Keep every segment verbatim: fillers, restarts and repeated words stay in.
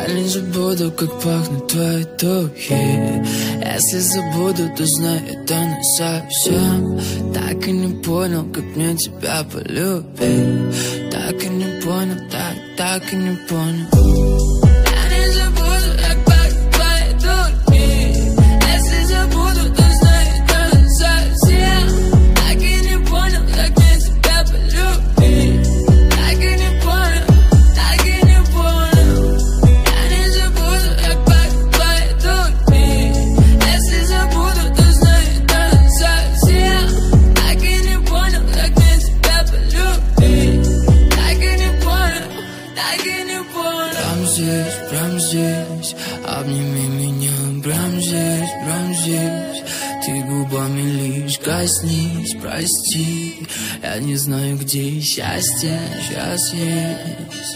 Я не забуду, как пахнут твои духи. Если забуду, то знаю, это не совсем. Так и не понял, как мне тебя полюбить. Так и не понял, так, так и не понял. Я не забуду, как пахнут твои духи. Если забуду, то знаю, это не совсем. Так и не понял, как мне тебя полюбить. Так и не понял, так и не понял. Я не забуду, как пахнут твои духи. Если забуду, то знаю, это не совсем. Так и не понял, как мне тебя полюбить. Так и не понял, так и не понял. Прям здесь, прям здесь, обними меня, прям здесь, прям здесь. Ты губами лишь коснись, прости. Я не знаю, где счастье сейчас есть.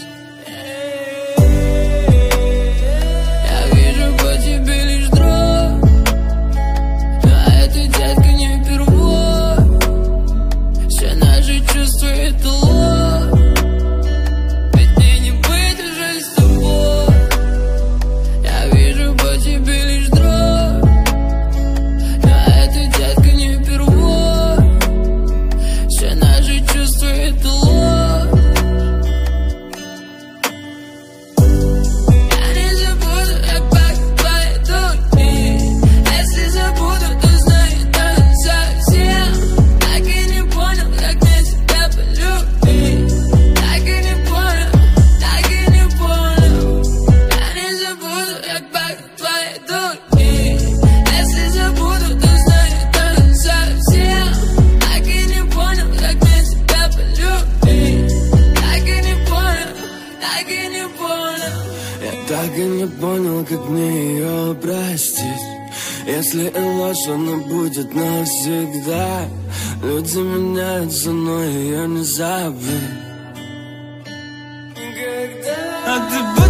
Я вижу по тебе лишь дрожь, а это, детка, не впервой. Все наши чувства — это ложь, ведь мне не быть уже с тобой. Я вижу по тебе лишь дрожь, а это, детка, не впервой. Все наши чувства — это ложь. Я не забуду, как пахнут твои духи. Если забуду, то знаю, это не совсем. Так и не понял, как мне тебя полюбить. Так и не понял, так и не понял. Я не забуду, как пахнут твои духи. Если забуду, то знаю, это не совсем. Так и не понял, как мне тебя полюбить. Так и не понял, так и не понял. Я так и не понял, как мне ее простить. Если и ложь, она будет навсегда. Люди меняются, но ее не забыть. А ты